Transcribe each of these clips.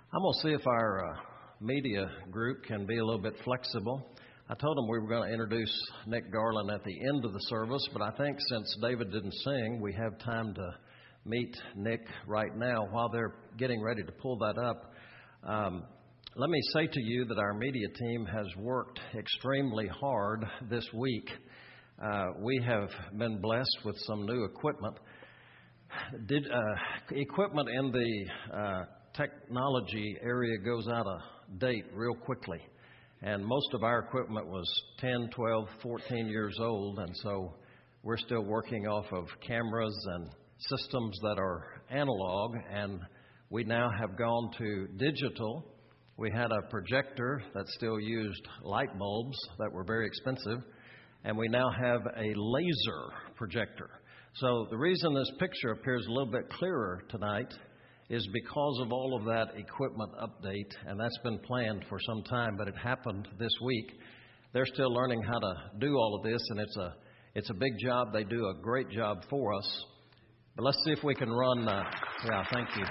I'm going to see if our media group can be a little bit flexible. I told them we were going to introduce Nick Garland at the end of the service, but I think since David didn't sing, we have time to meet Nick right now. While they're getting ready to pull that up, let me say to you that our media team has worked extremely hard this week. We have been blessed with some new equipment. Equipment in the technology area goes out of date real quickly. And most of our equipment was 10, 12, 14 years old. And so we're still working off of cameras and systems that are analog. And we now have gone to digital. We had a projector that still used light bulbs that were very expensive. And we now have a laser projector. So the reason this picture appears a little bit clearer tonight is because of all of that equipment update, and that's been planned for some time, but it happened this week. They're still learning how to do all of this, and it's a big job. They do a great job for us. But let's see if we can run. Thank you.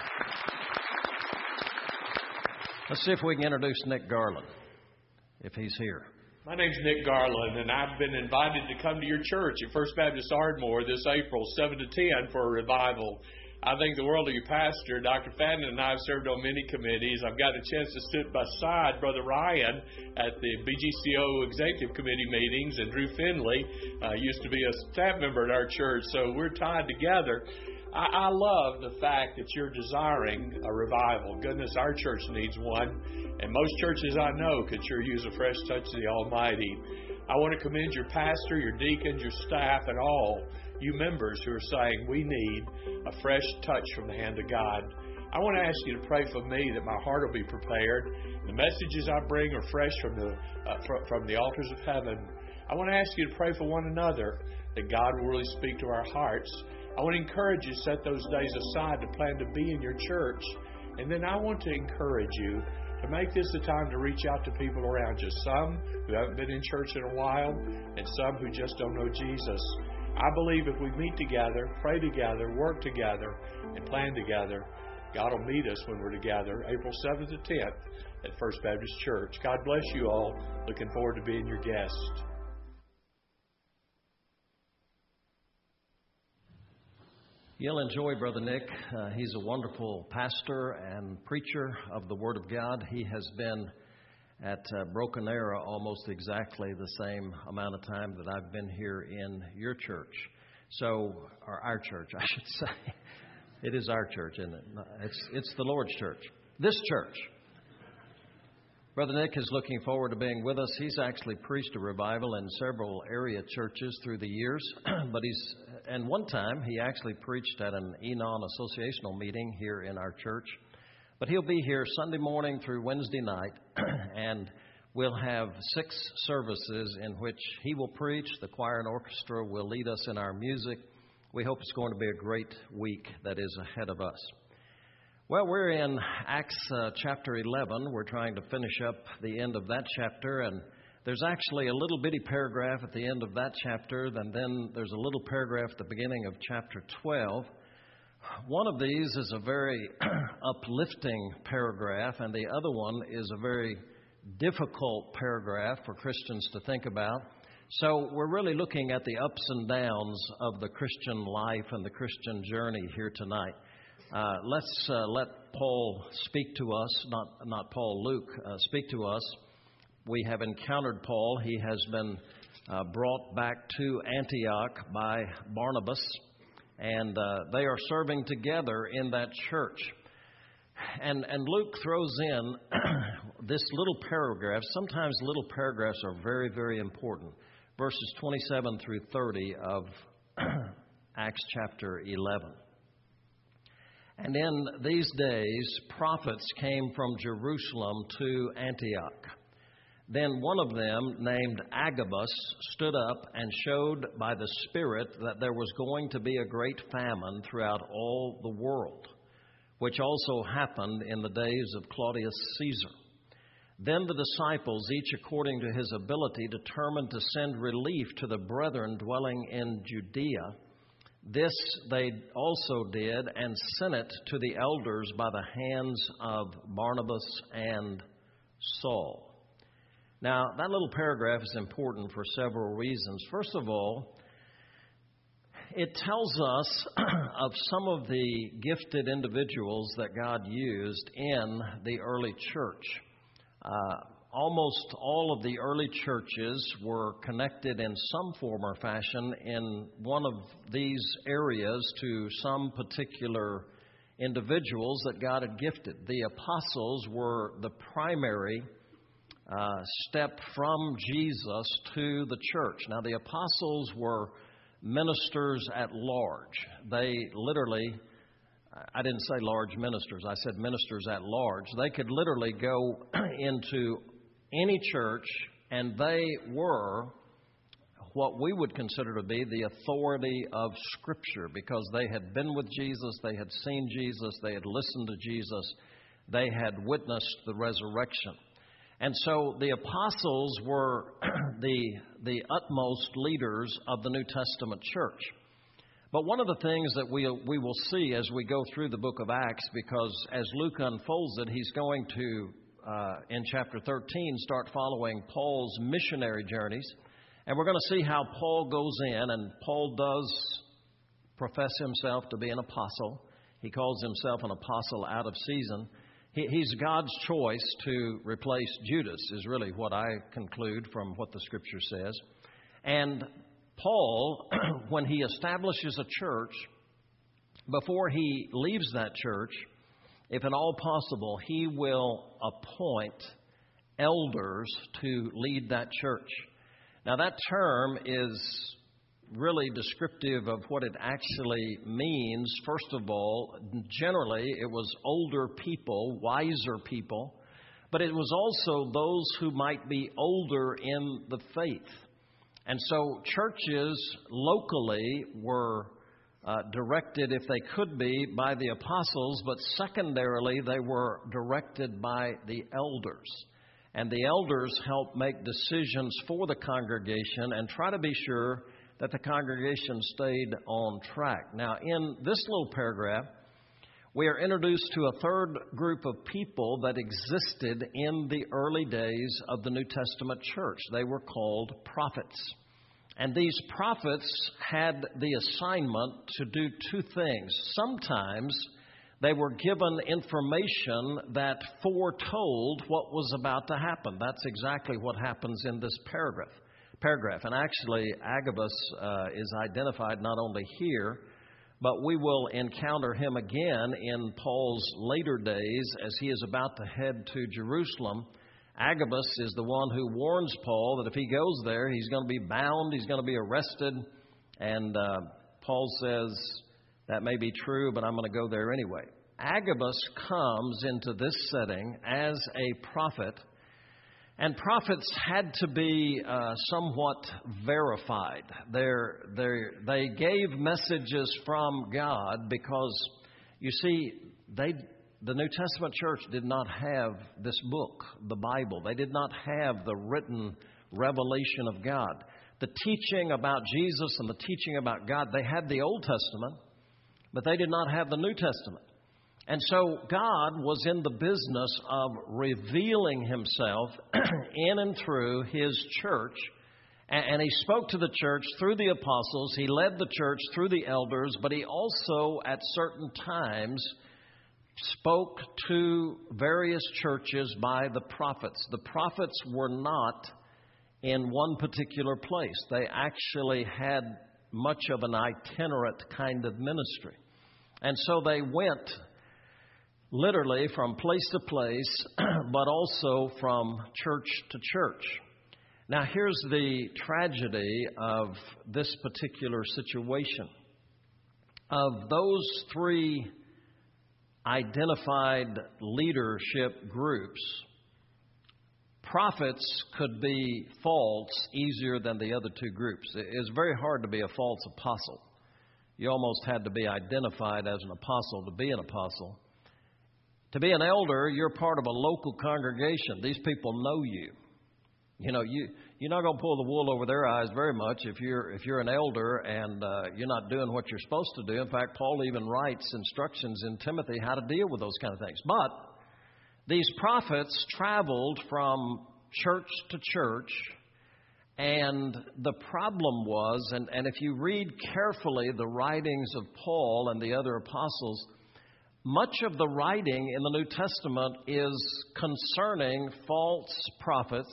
Let's see if we can introduce Nick Garland, if he's here. My name's Nick Garland, and I've been invited to come to your church at First Baptist Ardmore this April, 7 to 10, for a revival. I think the world of your pastor. Dr. Fadden and I have served on many committees. I've got a chance to sit beside Brother Ryan at the BGCO Executive Committee meetings, and Drew Finley used to be a staff member at our church, so we're tied together. I love the fact that you're desiring a revival. Goodness, our church needs one, and most churches I know could sure use a fresh touch of the Almighty. I want to commend your pastor, your deacons, your staff, and all you members who are saying we need a fresh touch from the hand of God. I want to ask you to pray for me that my heart will be prepared. The messages I bring are fresh from the altars of heaven. I want to ask you to pray for one another, that God will really speak to our hearts. I want to encourage you to set those days aside to plan to be in your church. And then I want to encourage you to make this a time to reach out to people around you, some who haven't been in church in a while and some who just don't know Jesus. I believe if we meet together, pray together, work together, and plan together, God will meet us when we're together, April 7th to 10th at First Baptist Church. God bless you all. Looking forward to being your guest. You'll enjoy Brother Nick. He's a wonderful pastor and preacher of the Word of God. He has been at Broken Arrow almost exactly the same amount of time that I've been here in your church. Or our church, I should say. It is our church, isn't it? It's the Lord's church. This church. Brother Nick is looking forward to being with us. He's actually preached a revival in several area churches through the years, and one time he actually preached at an Enon associational meeting here in our church. But he'll be here Sunday morning through Wednesday night, and we'll have 6 services in which he will preach. The choir and orchestra will lead us in our music. We hope it's going to be a great week that is ahead of us. Well, we're in Acts chapter 11. We're trying to finish up the end of that chapter, and there's actually a little bitty paragraph at the end of that chapter, and then there's a little paragraph at the beginning of chapter 12. One of these is a very uplifting paragraph, and the other one is a very difficult paragraph for Christians to think about. So we're really looking at the ups and downs of the Christian life and the Christian journey here tonight. Let's let Paul speak to us, not Paul, Luke, speak to us. We have encountered Paul. He has been brought back to Antioch by Barnabas, and they are serving together in that church. And Luke throws in this little paragraph. Sometimes little paragraphs are very, very important. Verses 27 through 30 of Acts chapter 11. And in these days, prophets came from Jerusalem to Antioch. Then one of them, named Agabus, stood up and showed by the Spirit that there was going to be a great famine throughout all the world, which also happened in the days of Claudius Caesar. Then the disciples, each according to his ability, determined to send relief to the brethren dwelling in Judea. This they also did and sent it to the elders by the hands of Barnabas and Saul. Now, that little paragraph is important for several reasons. First of all, it tells us of some of the gifted individuals that God used in the early church. Almost all of the early churches were connected in some form or fashion in one of these areas to some particular individuals that God had gifted. The apostles were the primary step from Jesus to the church. Now, the apostles were ministers at large. They literally, I didn't say large ministers, I said ministers at large. They could literally go into any church, and they were what we would consider to be the authority of Scripture, because they had been with Jesus, they had seen Jesus, they had listened to Jesus, they had witnessed the resurrection. And so the apostles were the utmost leaders of the New Testament church. But one of the things that we will see as we go through the book of Acts, because as Luke unfolds it, he's going to, in chapter 13, start following Paul's missionary journeys. And we're going to see how Paul goes in, and Paul does profess himself to be an apostle. He calls himself an apostle out of season. He's God's choice to replace Judas, is really what I conclude from what the Scripture says. And Paul, when he establishes a church, before he leaves that church, if at all possible, he will appoint elders to lead that church. Now, that term is really descriptive of what it actually means. First of all, generally, it was older people, wiser people, but it was also those who might be older in the faith. And so churches locally were directed, if they could be, by the apostles, but secondarily, they were directed by the elders. And the elders help make decisions for the congregation and try to be sure that the congregation stayed on track. Now, in this little paragraph, we are introduced to a third group of people that existed in the early days of the New Testament church. They were called prophets. And these prophets had the assignment to do two things. Sometimes they were given information that foretold what was about to happen. That's exactly what happens in this paragraph. And actually, Agabus is identified not only here, but we will encounter him again in Paul's later days as he is about to head to Jerusalem. Agabus is the one who warns Paul that if he goes there, he's going to be bound, he's going to be arrested. And Paul says, that may be true, but I'm going to go there anyway. Agabus comes into this setting as a prophet. And prophets had to be somewhat verified. They gave messages from God because, you see, the New Testament church did not have this book, the Bible. They did not have the written revelation of God. The teaching about Jesus and the teaching about God, they had the Old Testament, but they did not have the New Testament. And so God was in the business of revealing himself in and through his church. And he spoke to the church through the apostles. He led the church through the elders. But he also, at certain times, spoke to various churches by the prophets. The prophets were not in one particular place. They actually had much of an itinerant kind of ministry. And so they went literally from place to place, but also from church to church. Now, here's the tragedy of this particular situation. Of those three identified leadership groups, prophets could be false easier than the other two groups. It's very hard to be a false apostle. You almost had to be identified as an apostle to be an apostle. To be an elder, you're part of a local congregation. These people know you. You're not going to pull the wool over their eyes very much if you're an elder and you're not doing what you're supposed to do. In fact, Paul even writes instructions in Timothy how to deal with those kind of things. But these prophets traveled from church to church, and the problem was, and if you read carefully the writings of Paul and the other apostles, much of the writing in the New Testament is concerning false prophets,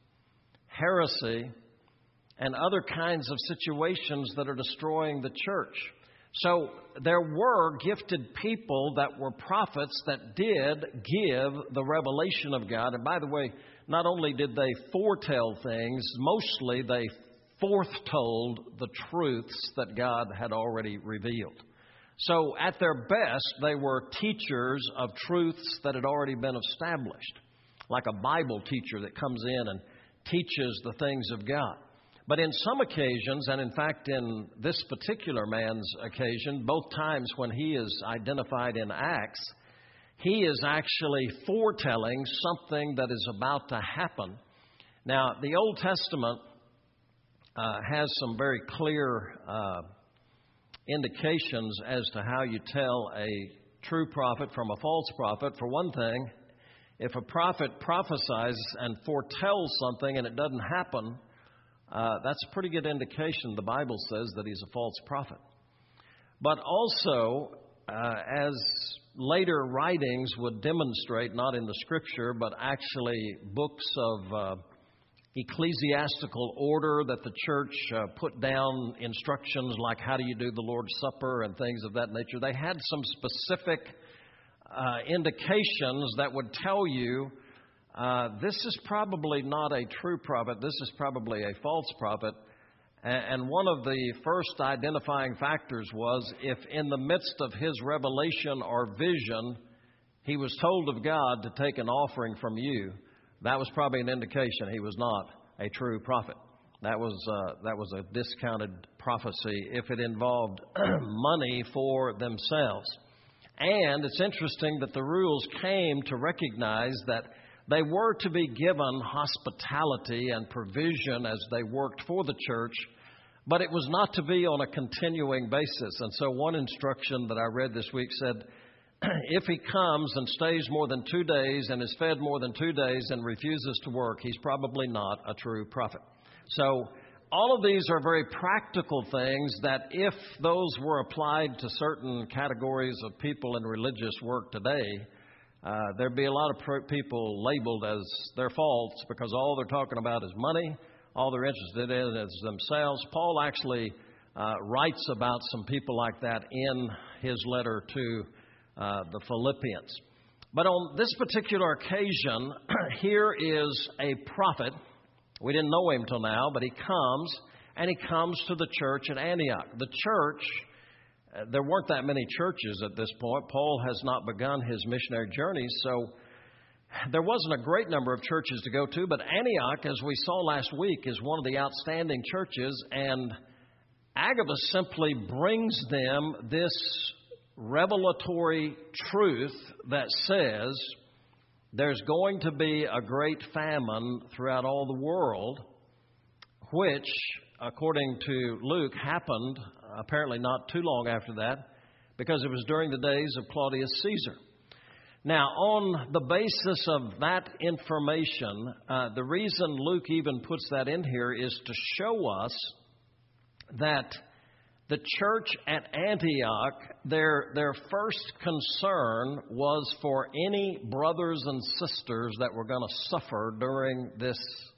heresy, and other kinds of situations that are destroying the church. So there were gifted people that were prophets that did give the revelation of God. And by the way, not only did they foretell things, mostly they foretold the truths that God had already revealed. So at their best, they were teachers of truths that had already been established, like a Bible teacher that comes in and teaches the things of God. But in some occasions, and in fact in this particular man's occasion, both times when he is identified in Acts, he is actually foretelling something that is about to happen. Now, the Old Testament has some very clear indications as to how you tell a true prophet from a false prophet. For one thing, if a prophet prophesies and foretells something and it doesn't happen, that's a pretty good indication, the Bible says, that he's a false prophet. But also, as later writings would demonstrate, not in the Scripture, but actually books of ecclesiastical order that the church put down instructions like how do you do the Lord's Supper and things of that nature. They had some specific indications that would tell you this is probably not a true prophet, this is probably a false prophet. And one of the first identifying factors was if in the midst of his revelation or vision he was told of God to take an offering from you, that was probably an indication he was not a true prophet. That was a discounted prophecy if it involved money for themselves. And it's interesting that the rules came to recognize that they were to be given hospitality and provision as they worked for the church, but it was not to be on a continuing basis. And so one instruction that I read this week said, if he comes and stays more than 2 days and is fed more than 2 days and refuses to work, he's probably not a true prophet. So all of these are very practical things that if those were applied to certain categories of people in religious work today, there'd be a lot of people labeled as they're false because all they're talking about is money. All they're interested in is themselves. Paul actually writes about some people like that in his letter to the Philippians. But on this particular occasion, here is a prophet. We didn't know him till now, but he comes to the church at Antioch. The church, there weren't that many churches at this point. Paul has not begun his missionary journey, so there wasn't a great number of churches to go to, but Antioch, as we saw last week, is one of the outstanding churches, and Agabus simply brings them this revelatory truth that says there's going to be a great famine throughout all the world, which, according to Luke, happened apparently not too long after that, because it was during the days of Claudius Caesar. Now, on the basis of that information, the reason Luke even puts that in here is to show us that the church at Antioch, their first concern was for any brothers and sisters that were going to suffer during this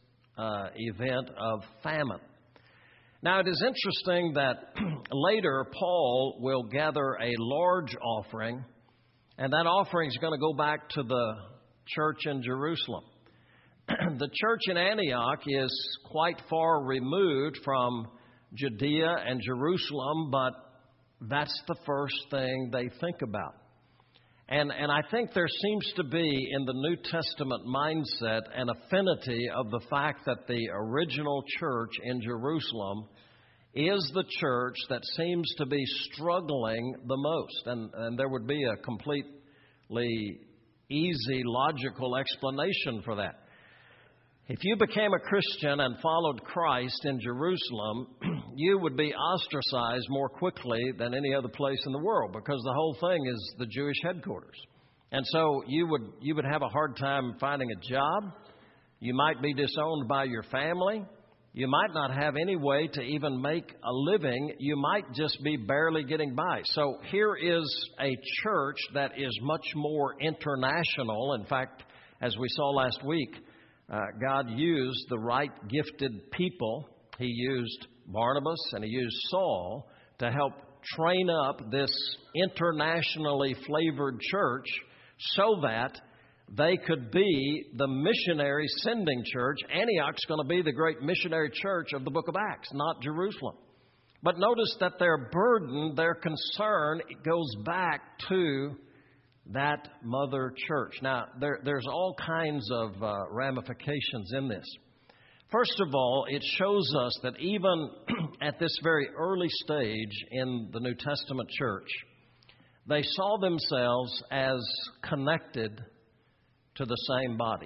event of famine. Now, it is interesting that later Paul will gather a large offering, and that offering is going to go back to the church in Jerusalem. The church in Antioch is quite far removed from Judea and Jerusalem, but that's the first thing they think about. And I think there seems to be in the New Testament mindset an affinity of the fact that the original church in Jerusalem is the church that seems to be struggling the most. And there would be a completely easy, logical explanation for that. If you became a Christian and followed Christ in Jerusalem, you would be ostracized more quickly than any other place in the world, because the whole thing is the Jewish headquarters. And so you would have a hard time finding a job. You might be disowned by your family. You might not have any way to even make a living. You might just be barely getting by. So here is a church that is much more international. In fact, as we saw last week, God used the right gifted people. He used Barnabas and he used Saul to help train up this internationally flavored church so that they could be the missionary sending church. Antioch's going to be the great missionary church of the book of Acts, not Jerusalem. But notice that their burden, their concern, goes back to that mother church. Now, there's all kinds of ramifications in this. First of all, it shows us that even at this very early stage in the New Testament church, they saw themselves as connected to the same body.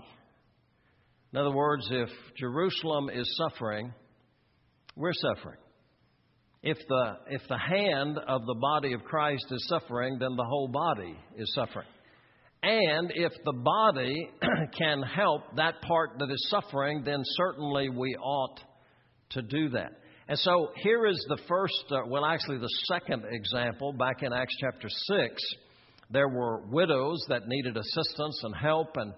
In other words, if Jerusalem is suffering, we're suffering. If the hand of the body of Christ is suffering, then the whole body is suffering. And if the body can help that part that is suffering, then certainly we ought to do that. And so here is the first, the second example. Back in Acts chapter 6, there were widows that needed assistance and help, and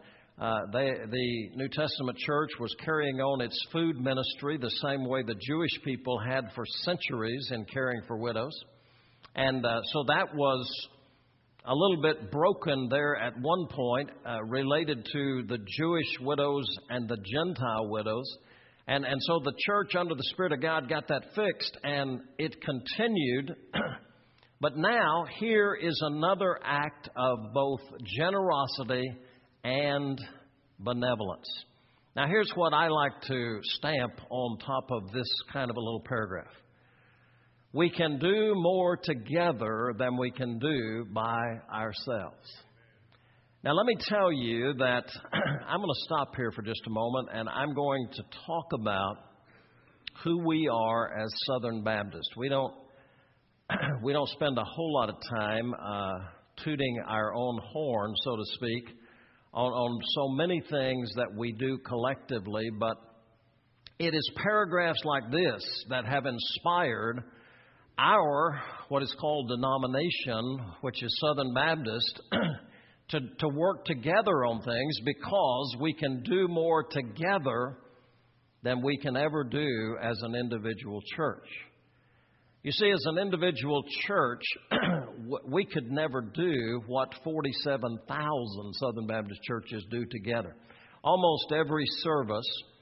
the New Testament church was carrying on its food ministry the same way the Jewish people had for centuries in caring for widows. And so that was a little bit broken there at one point, related to the Jewish widows and the Gentile widows. And so the church, under the Spirit of God, got that fixed, and it continued. But now, here is another act of both generosity and benevolence. Now, here's what I like to stamp on top of this kind of a little paragraph. We can do more together than we can do by ourselves. Now, let me tell you that I'm going to stop here for just a moment, and I'm going to talk about who we are as Southern Baptists. We don't spend a whole lot of time tooting our own horn, so to speak, on so many things that we do collectively, but it is paragraphs like this that have inspired our, what is called denomination, which is Southern Baptist, to work together on things, because we can do more together than we can ever do as an individual church. You see, as an individual church, we could never do what 47,000 Southern Baptist churches do together. Almost every service,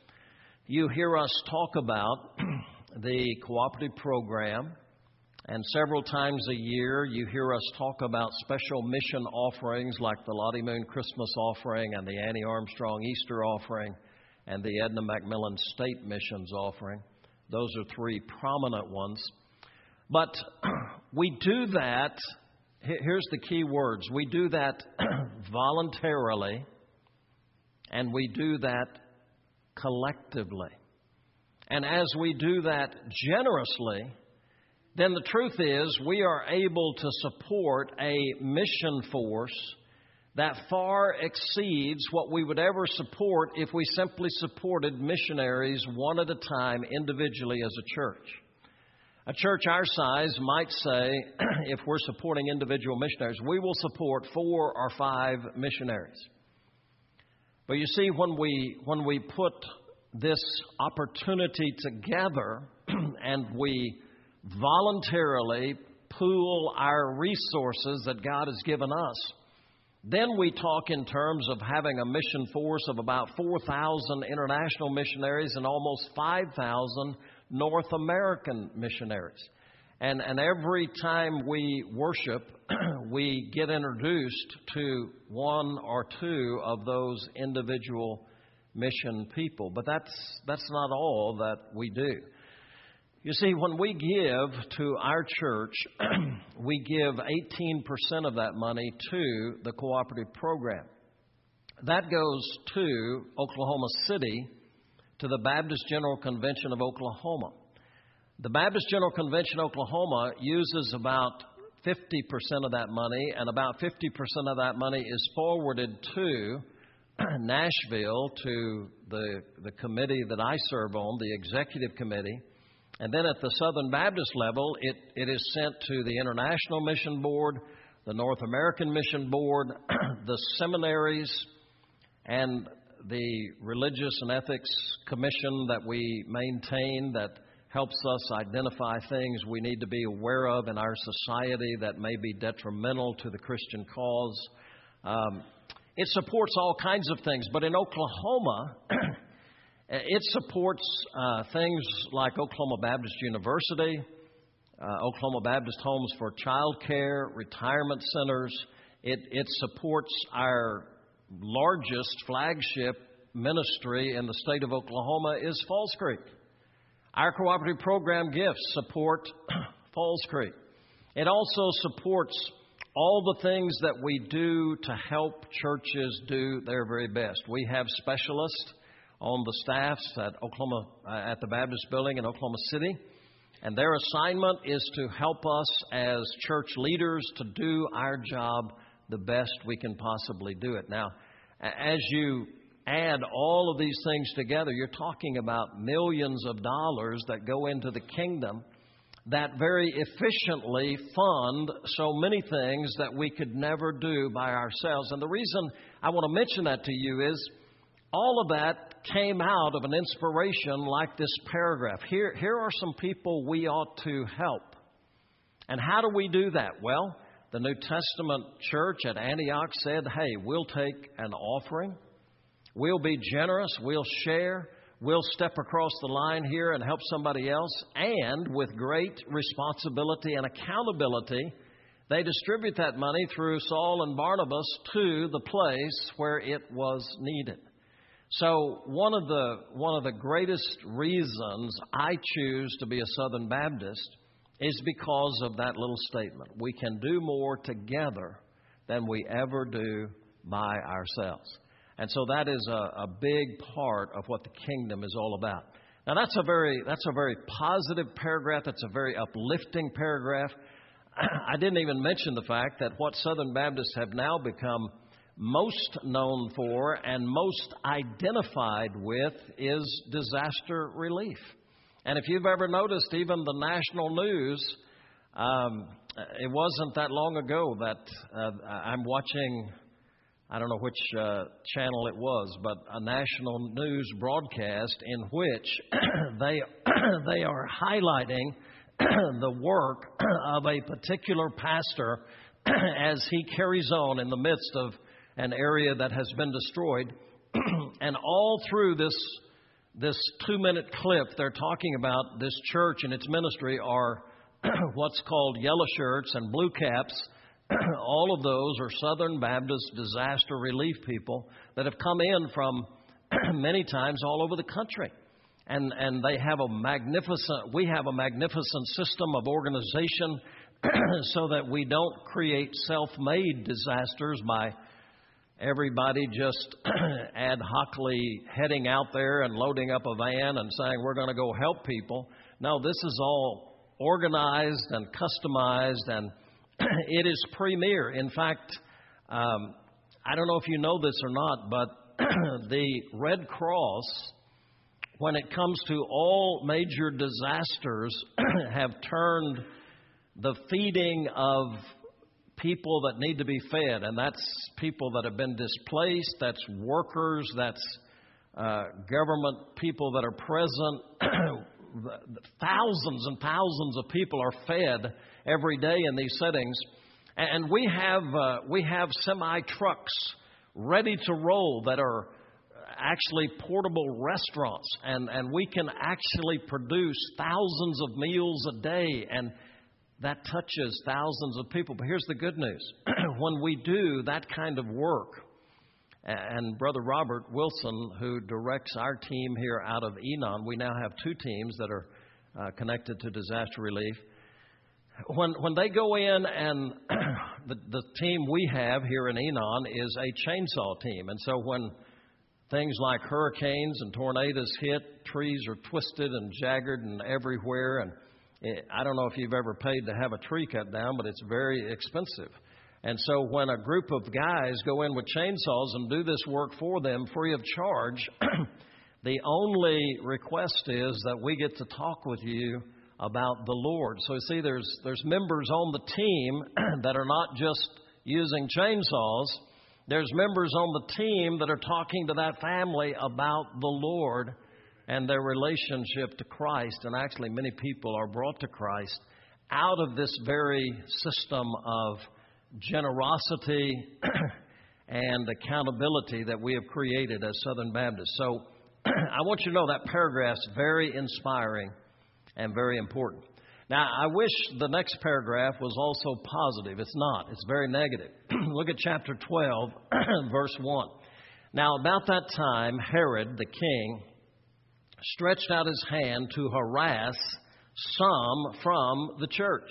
you hear us talk about the cooperative program, and several times a year you hear us talk about special mission offerings like the Lottie Moon Christmas offering and the Annie Armstrong Easter offering and the Edna Macmillan State Missions offering. Those are three prominent ones. But we do that, here's the key words, we do that voluntarily, and we do that collectively. And as we do that generously, then the truth is we are able to support a mission force that far exceeds what we would ever support if we simply supported missionaries one at a time individually as a church. A church our size might say, if we're supporting individual missionaries, we will support 4 or 5 missionaries. But you see, when we put this opportunity together and we voluntarily pool our resources that God has given us, then we talk in terms of having a mission force of about 4,000 international missionaries and almost 5,000 North American missionaries. And every time we worship, we get introduced to 1 or 2 of those individual mission people. But that's not all that we do. You see, when we give to our church, we give 18% of that money to the cooperative program. That goes to Oklahoma City to the Baptist General Convention of Oklahoma. The Baptist General Convention of Oklahoma uses about 50% of that money, and about 50% of that money is forwarded to Nashville, to the committee that I serve on, the executive committee. And then at the Southern Baptist level, it is sent to the International Mission Board, the North American Mission Board, the seminaries, and the Religious and Ethics Commission that we maintain that helps us identify things we need to be aware of in our society that may be detrimental to the Christian cause. It supports all kinds of things, but in Oklahoma, it supports things like Oklahoma Baptist University, Oklahoma Baptist Homes for Child Care, retirement centers. It supports our largest flagship ministry in the state of Oklahoma is Falls Creek. Our cooperative program gifts support Falls Creek. It also supports all the things that we do to help churches do their very best. We have specialists on the staffs at the Baptist Building in Oklahoma City, and their assignment is to help us as church leaders to do our job the best we can possibly do it. Now, as you add all of these things together, you're talking about millions of dollars that go into the kingdom that very efficiently fund so many things that we could never do by ourselves. And the reason I want to mention that to you is all of that came out of an inspiration like this paragraph. Here are some people we ought to help. And how do we do that? Well, the New Testament church at Antioch said, hey, we'll take an offering. We'll be generous. We'll share. We'll step across the line here and help somebody else. And with great responsibility and accountability, they distribute that money through Saul and Barnabas to the place where it was needed. So one of the greatest reasons I choose to be a Southern Baptist is because of that little statement. We can do more together than we ever do by ourselves. And so that is a big part of what the kingdom is all about. Now that's a very positive paragraph. That's a very uplifting paragraph. I didn't even mention the fact that what Southern Baptists have now become most known for and most identified with is disaster relief. And if you've ever noticed, even the national news, it wasn't that long ago that I'm watching, I don't know which channel it was, but a national news broadcast in which they are highlighting the work of a particular pastor as he carries on in the midst of an area that has been destroyed. And all through this 2-minute clip, they're talking about this church and its ministry are what's called yellow shirts and blue caps. All of those are Southern Baptist disaster relief people that have come in from many times all over the country. And they have we have a magnificent system of organization so that we don't create self-made disasters by everybody just ad hocly heading out there and loading up a van and saying we're going to go help people. No, this is all organized and customized, and it is premier. In fact, I don't know if you know this or not, but the Red Cross, when it comes to all major disasters, have turned the feeding of people that need to be fed, and that's people that have been displaced, that's workers, that's government people that are present. Thousands and thousands of people are fed every day in these settings, and we have semi-trucks ready to roll that are actually portable restaurants, and we can actually produce thousands of meals a day, and that touches thousands of people. But here's the good news. When we do that kind of work, and Brother Robert Wilson, who directs our team here out of Enon, we now have 2 teams that are connected to disaster relief. When they go in, and the team we have here in Enon is a chainsaw team. And so when things like hurricanes and tornadoes hit, trees are twisted and jagged and everywhere. And I don't know if you've ever paid to have a tree cut down, but it's very expensive. And so when a group of guys go in with chainsaws and do this work for them free of charge, the only request is that we get to talk with you about the Lord. So you see, there's members on the team that are not just using chainsaws. There's members on the team that are talking to that family about the Lord and their relationship to Christ. And actually, many people are brought to Christ out of this very system of generosity and accountability that we have created as Southern Baptists. So I want you to know that paragraph's very inspiring and very important. Now, I wish the next paragraph was also positive. It's not. It's very negative. Look at chapter 12, verse 1. Now, about that time, Herod the king stretched out his hand to harass some from the church.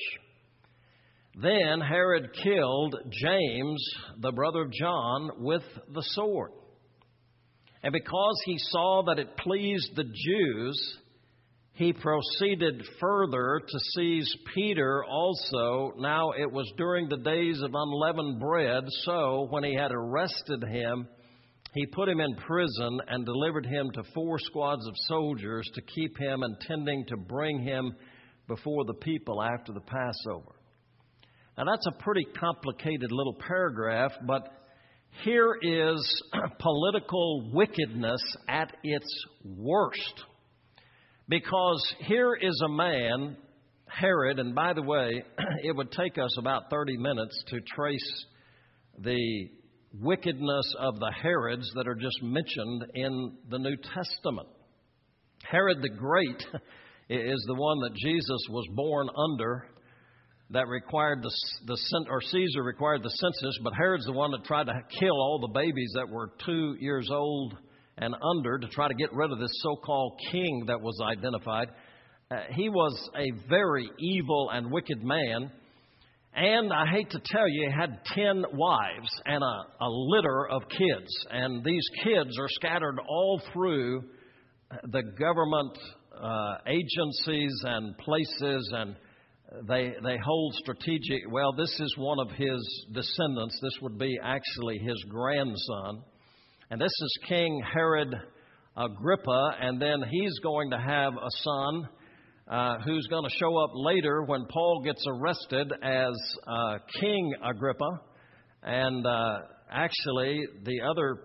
Then Herod killed James, the brother of John, with the sword. And because he saw that it pleased the Jews, he proceeded further to seize Peter also. Now it was during the days of unleavened bread, so when he had arrested him, he put him in prison and delivered him to 4 squads of soldiers to keep him, intending to bring him before the people after the Passover. Now that's a pretty complicated little paragraph, but here is political wickedness at its worst. Because here is a man, Herod, and by the way, it would take us about 30 minutes to trace the wickedness of the Herods that are just mentioned in the New Testament. Herod the Great is the one that Jesus was born under, that required or Caesar required the census, but Herod's the one that tried to kill all the babies that were 2 years old and under to try to get rid of this so-called king that was identified. He was a very evil and wicked man. And I hate to tell you, he had 10 wives and a litter of kids. And these kids are scattered all through the government agencies and places, and they hold strategic. Well, this is one of his descendants. This would be actually his grandson. And this is King Herod Agrippa, and then he's going to have a son who's going to show up later when Paul gets arrested as King Agrippa. And actually, the other,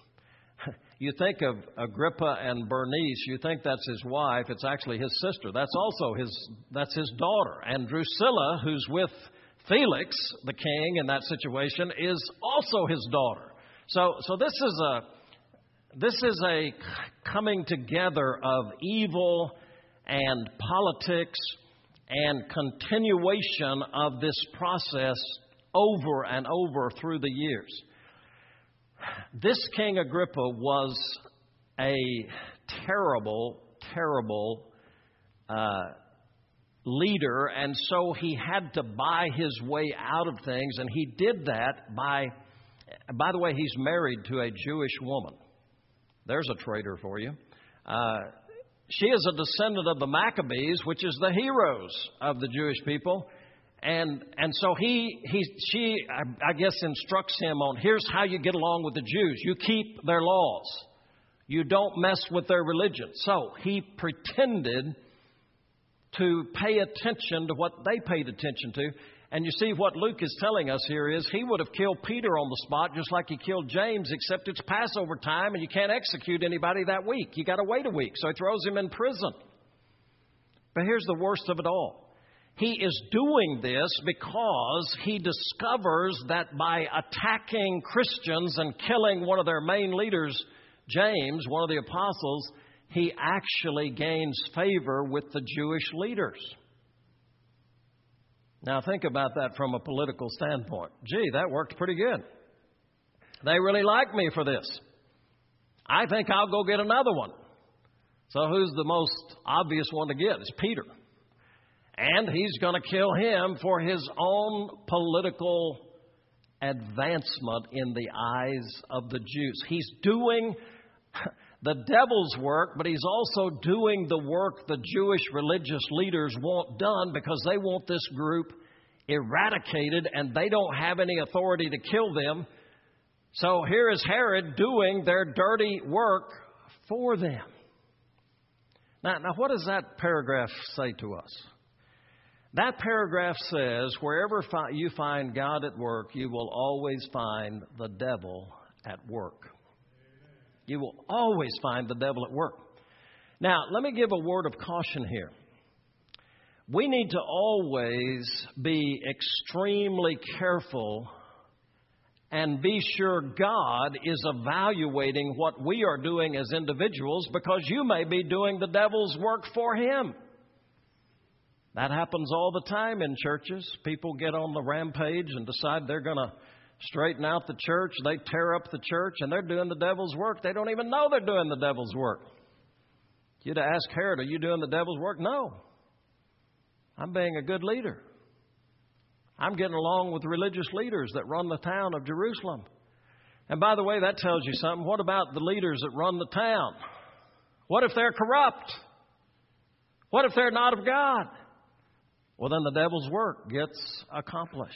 you think of Agrippa and Bernice, you think that's his wife. It's actually his sister. That's his daughter. And Drusilla, who's with Felix, the king, in that situation, is also his daughter. So this is a coming together of evil and politics and continuation of this process over and over through the years. This King Agrippa was a terrible, terrible leader, and so he had to buy his way out of things, and he did that by the way, he's married to a Jewish woman. There's a traitor for you. She is a descendant of the Maccabees, which is the heroes of the Jewish people. And so she, I guess, instructs him on, here's how you get along with the Jews. You keep their laws. You don't mess with their religion. So he pretended to pay attention to what they paid attention to. And you see, what Luke is telling us here is he would have killed Peter on the spot just like he killed James, except it's Passover time and you can't execute anybody that week. You got to wait a week. So he throws him in prison. But here's the worst of it all. He is doing this because he discovers that by attacking Christians and killing one of their main leaders, James, one of the apostles, he actually gains favor with the Jewish leaders. Now think about that from a political standpoint. Gee, that worked pretty good. They really like me for this. I think I'll go get another one. So who's the most obvious one to get? It's Peter. And he's going to kill him for his own political advancement in the eyes of the Jews. He's doing the devil's work, but he's also doing the work the Jewish religious leaders want done because they want this group eradicated and they don't have any authority to kill them. So here is Herod doing their dirty work for them. Now, what does that paragraph say to us? That paragraph says, wherever you find God at work, you will always find the devil at work. You will always find the devil at work. Now, let me give a word of caution here. We need to always be extremely careful and be sure God is evaluating what we are doing as individuals, because you may be doing the devil's work for him. That happens all the time in churches. People get on the rampage and decide they're going to straighten out the church. They tear up the church and they're doing the devil's work. They don't even know they're doing the devil's work. You'd ask Herod, are you doing the devil's work? No. I'm being a good leader. I'm getting along with religious leaders that run the town of Jerusalem. And by the way, that tells you something. What about the leaders that run the town? What if they're corrupt? What if they're not of God? Well, then the devil's work gets accomplished.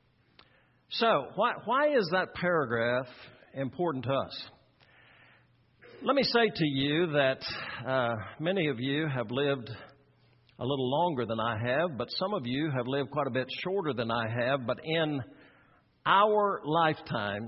So, why is that paragraph important to us? Let me say to you that many of you have lived a little longer than I have, but some of you have lived quite a bit shorter than I have. But in our lifetimes,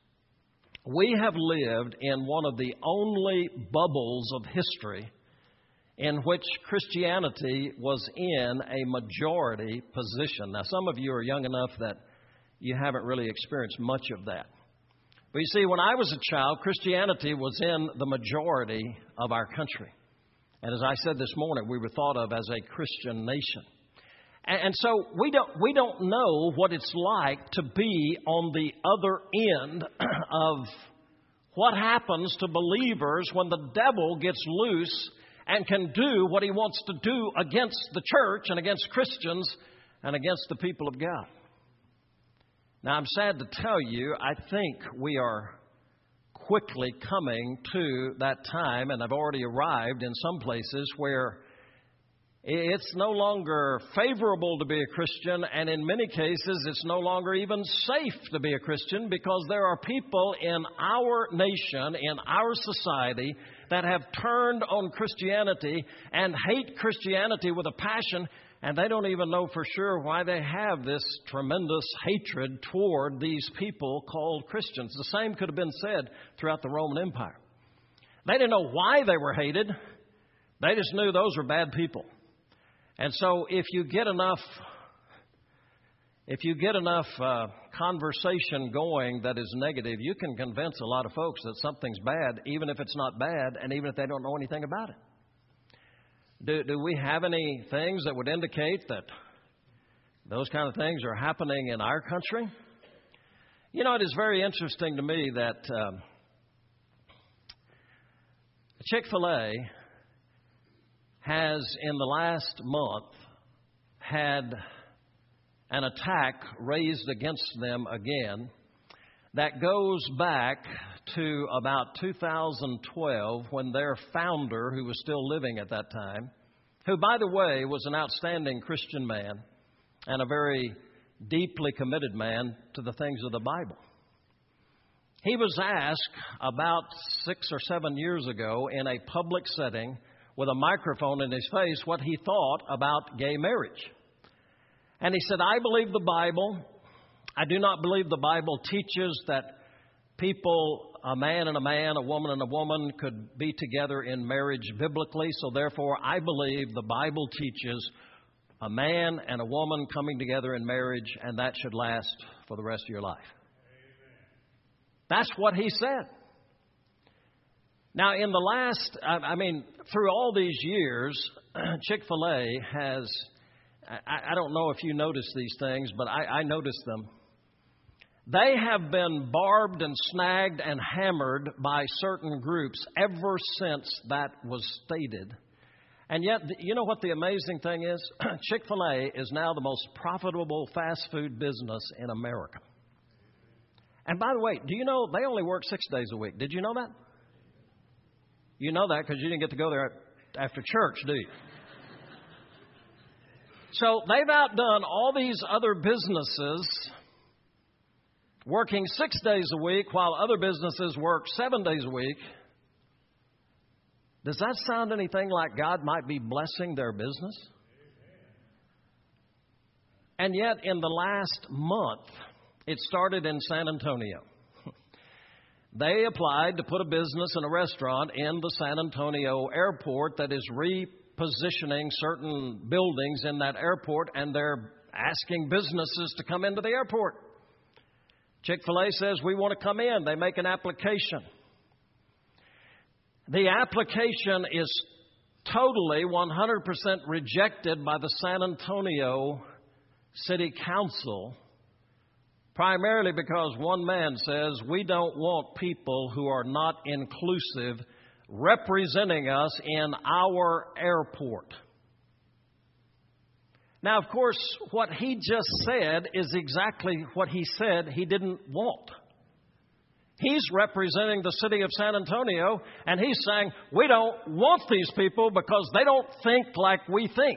we have lived in one of the only bubbles of history in which Christianity was in a majority position. Now, some of you are young enough that you haven't really experienced much of that. But you see, when I was a child, Christianity was in the majority of our country. And as I said this morning, we were thought of as a Christian nation. And so we don't know what it's like to be on the other end of what happens to believers when the devil gets loose and can do what he wants to do against the church and against Christians and against the people of God. Now, I'm sad to tell you, I think we are quickly coming to that time, and I've already arrived in some places where it's no longer favorable to be a Christian, and in many cases it's no longer even safe to be a Christian, because there are people in our nation, in our society, that have turned on Christianity and hate Christianity with a passion, and they don't even know for sure why they have this tremendous hatred toward these people called Christians. The same could have been said throughout the Roman Empire. They didn't know why they were hated. They just knew those were bad people. And so if you get enough conversation going that is negative, you can convince a lot of folks that something's bad, even if it's not bad, and even if they don't know anything about it. Do we have any things that would indicate that those kind of things are happening in our country? You know, it is very interesting to me that Chick-fil-A has, in the last month, had an attack raised against them again that goes back to about 2012, when their founder, who was still living at that time, who, by the way, was an outstanding Christian man and a very deeply committed man to the things of the Bible. He was asked about 6 or 7 years ago in a public setting with a microphone in his face what he thought about gay marriage. And he said, I believe the Bible. I do not believe the Bible teaches that people, a man and a man, a woman and a woman, could be together in marriage biblically. So therefore, I believe the Bible teaches a man and a woman coming together in marriage, and that should last for the rest of your life. That's what he said. Now, in the last, through all these years, Chick-fil-A has, I don't know if you notice these things, but I noticed them. They have been barbed and snagged and hammered by certain groups ever since that was stated. And yet, you know what the amazing thing is? Chick-fil-A is now the most profitable fast food business in America. And by the way, do you know they only work 6 days a week? Did you know that? You know that because you didn't get to go there after church, do you? So they've outdone all these other businesses working 6 days a week while other businesses work 7 days a week. Does that sound anything like God might be blessing their business? And yet in the last month, it started in San Antonio. They applied to put a business and a restaurant in the San Antonio airport that is repositioning certain buildings in that airport, and they're asking businesses to come into the airport. Chick-fil-A says, we want to come in. They make an application. The application is totally 100% rejected by the San Antonio City Council, primarily because one man says, we don't want people who are not inclusive representing us in our airport. Now, of course, what he just said is exactly what he said he didn't want. He's representing the city of San Antonio, and he's saying, we don't want these people because they don't think like we think.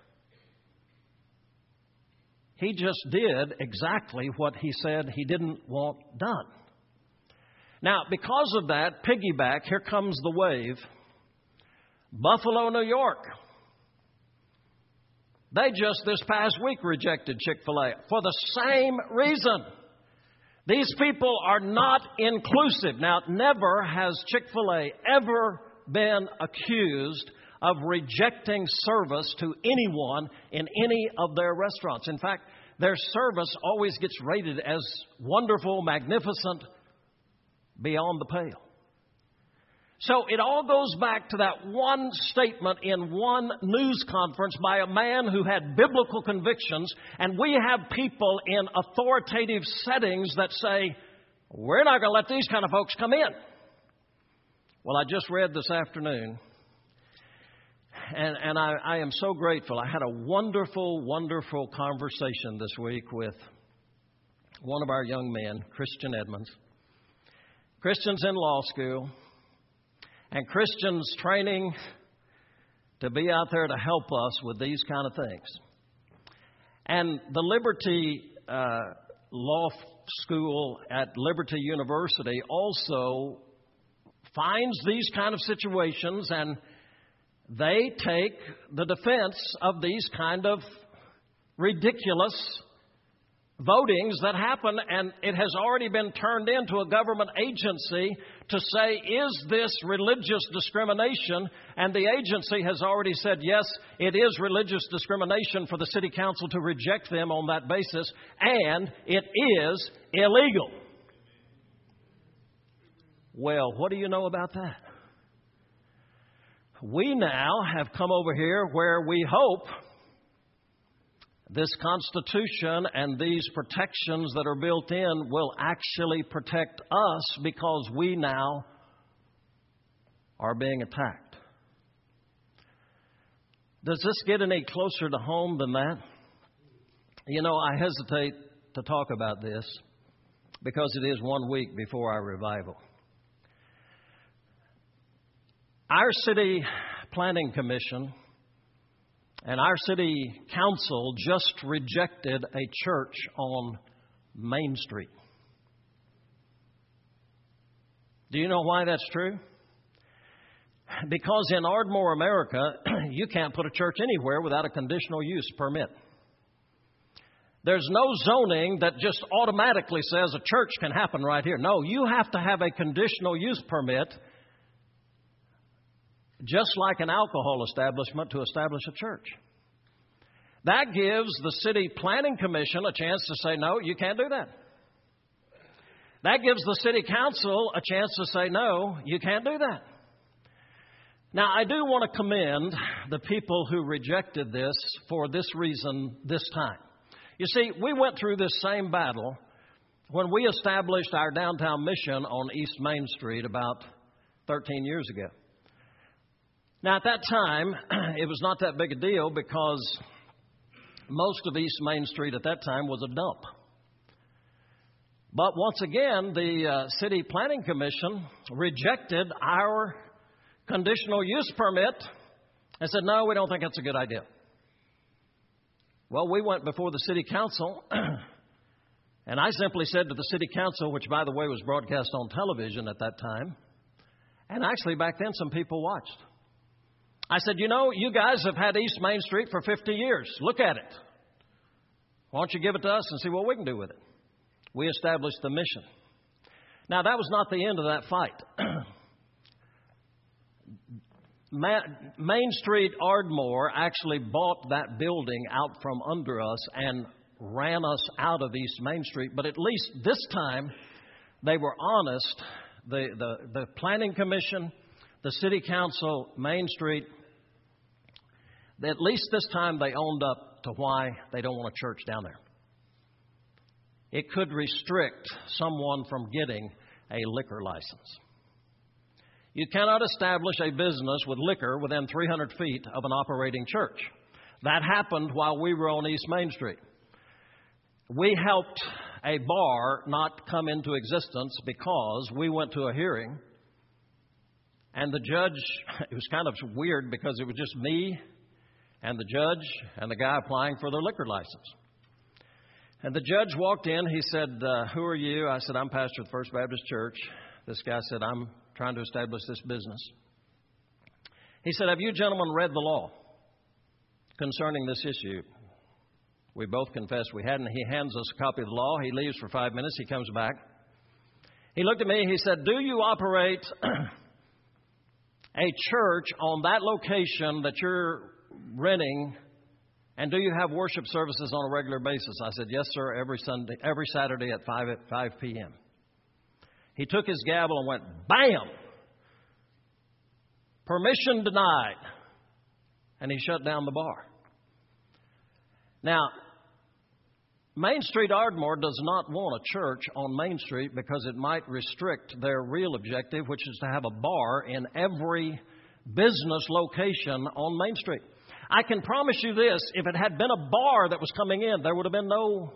He just did exactly what he said he didn't want done. Now, because of that, piggyback, here comes the wave. Buffalo, New York. They just this past week rejected Chick-fil-A for the same reason. These people are not inclusive. Now, never has Chick-fil-A ever been accused of rejecting service to anyone in any of their restaurants. In fact, their service always gets rated as wonderful, magnificent, beyond the pale. So it all goes back to that one statement in one news conference by a man who had biblical convictions, and we have people in authoritative settings that say, we're not going to let these kind of folks come in. Well, I just read this afternoon, and I am so grateful. I had a wonderful, wonderful conversation this week with one of our young men, Christian Edmonds. Christian's in law school, and Christian's training to be out there to help us with these kind of things. And the Liberty Law School at Liberty University also finds these kind of situations, and they take the defense of these kind of ridiculous votings that happen, and it has already been turned into a government agency to say, is this religious discrimination? And the agency has already said, yes, it is religious discrimination for the city council to reject them on that basis, and it is illegal. Well, what do you know about that? We now have come over here where we hope this Constitution and these protections that are built in will actually protect us, because we now are being attacked. Does this get any closer to home than that? You know, I hesitate to talk about this because it is 1 week before our revival. Our city planning commission and our city council just rejected a church on Main Street. Do you know why that's true? Because in Ardmore, America, you can't put a church anywhere without a conditional use permit. There's no zoning that just automatically says a church can happen right here. No, you have to have a conditional use permit, just like an alcohol establishment, to establish a church. That gives the city planning commission a chance to say, no, you can't do that. That gives the city council a chance to say, no, you can't do that. Now, I do want to commend the people who rejected this for this reason this time. You see, we went through this same battle when we established our downtown mission on East Main Street about 13 years ago. Now, at that time, it was not that big a deal because most of East Main Street at that time was a dump. But once again, the City Planning Commission rejected our conditional use permit and said, no, we don't think that's a good idea. Well, we went before the city council, and I simply said to the city council, which, by the way, was broadcast on television at that time, and actually back then some people watched. I said, you know, you guys have had East Main Street for 50 years. Look at it. Why don't you give it to us and see what we can do with it? We established the mission. Now, that was not the end of that fight. Main Street Ardmore actually bought that building out from under us and ran us out of East Main Street. But at least this time, they were honest. The Planning Commission, the City Council, Main Street, at least this time they owned up to why they don't want a church down there. It could restrict someone from getting a liquor license. You cannot establish a business with liquor within 300 feet of an operating church. That happened while we were on East Main Street. We helped a bar not come into existence because we went to a hearing, and the judge, it was kind of weird because it was just me and the judge and the guy applying for their liquor license. And the judge walked in. He said, who are you? I said, I'm pastor of the First Baptist Church. This guy said, I'm trying to establish this business. He said, have you gentlemen read the law concerning this issue? We both confessed we hadn't. He hands us a copy of the law. He leaves for 5 minutes. He comes back. He looked at me. He said, do you operate a church on that location that you're renting, and do you have worship services on a regular basis? I said, yes, sir, every Saturday at 5 p.m. He took his gavel and went, bam! Permission denied. And he shut down the bar. Now, Main Street Ardmore does not want a church on Main Street because it might restrict their real objective, which is to have a bar in every business location on Main Street. I can promise you this, if it had been a bar that was coming in, there would have been no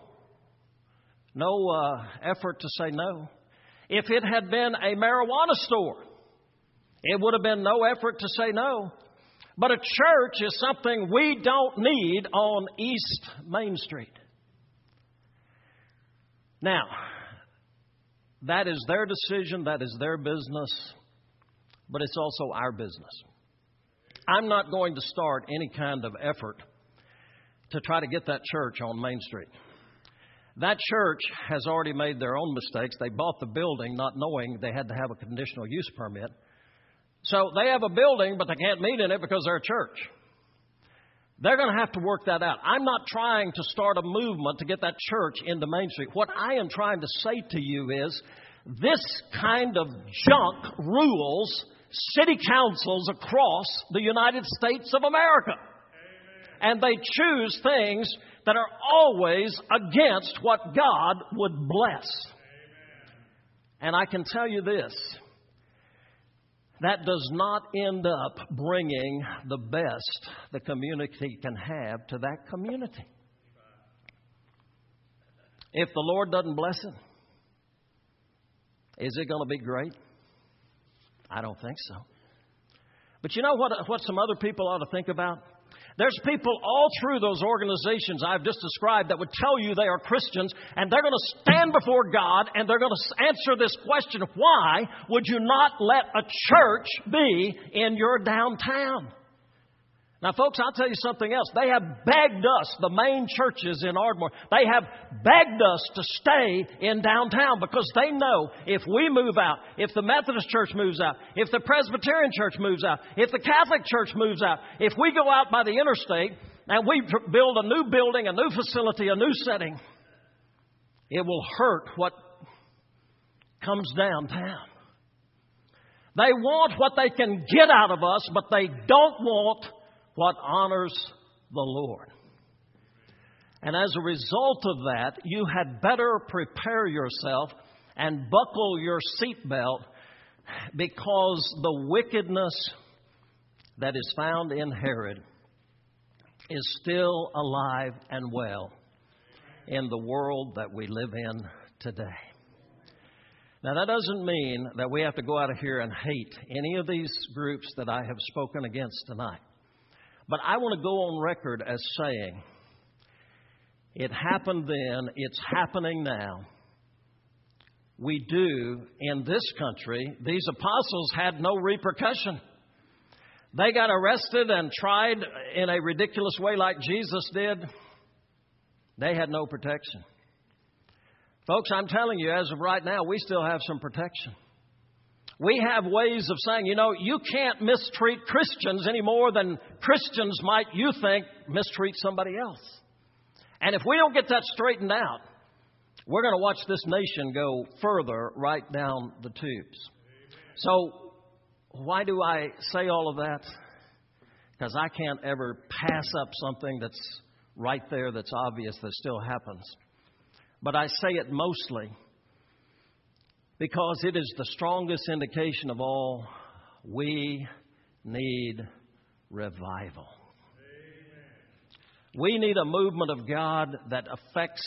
effort to say no. If it had been a marijuana store, it would have been no effort to say no. But a church is something we don't need on East Main Street. Now, that is their decision, that is their business, but it's also our business. I'm not going to start any kind of effort to try to get that church on Main Street. That church has already made their own mistakes. They bought the building not knowing they had to have a conditional use permit. So they have a building, but they can't meet in it because they're a church. They're going to have to work that out. I'm not trying to start a movement to get that church into Main Street. What I am trying to say to you is this kind of junk rules city councils across the United States of America. Amen. And they choose things that are always against what God would bless. Amen. And I can tell you this, that does not end up bringing the best the community can have to that community. If the Lord doesn't bless it, is it going to be great? I don't think so. But you know what some other people ought to think about? There's people all through those organizations I've just described that would tell you they are Christians, and they're going to stand before God and they're going to answer this question, why would you not let a church be in your downtown? Now, folks, I'll tell you something else. They have begged us, the main churches in Ardmore, they have begged us to stay in downtown because they know if we move out, if the Methodist Church moves out, if the Presbyterian Church moves out, if the Catholic Church moves out, if we go out by the interstate and we build a new building, a new facility, a new setting, it will hurt what comes downtown. They want what they can get out of us, but they don't want what honors the Lord. And as a result of that, you had better prepare yourself and buckle your seatbelt, because the wickedness that is found in Herod is still alive and well in the world that we live in today. Now, that doesn't mean that we have to go out of here and hate any of these groups that I have spoken against tonight. But I want to go on record as saying, it happened then, it's happening now. We do, in this country, these apostles had no repercussion. They got arrested and tried in a ridiculous way like Jesus did. They had no protection. Folks, I'm telling you, as of right now, we still have some protection. We have ways of saying, you can't mistreat Christians any more than Christians might, you think, mistreat somebody else. And if we don't get that straightened out, we're going to watch this nation go further right down the tubes. So why do I say all of that? Because I can't ever pass up something that's right there, that's obvious, that still happens. But I say it mostly because it is the strongest indication of all. We need revival. We need a movement of God that affects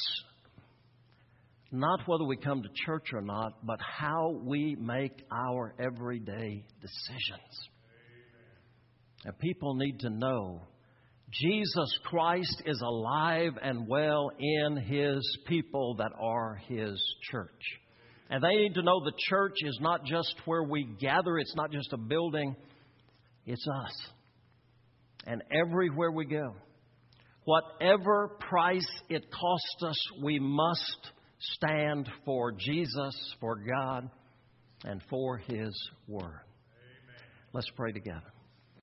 not whether we come to church or not, but how we make our everyday decisions. And people need to know Jesus Christ is alive and well in His people that are His church. And they need to know the church is not just where we gather. It's not just a building. It's us. And everywhere we go, whatever price it costs us, we must stand for Jesus, for God, and for His Word. Amen. Let's pray together.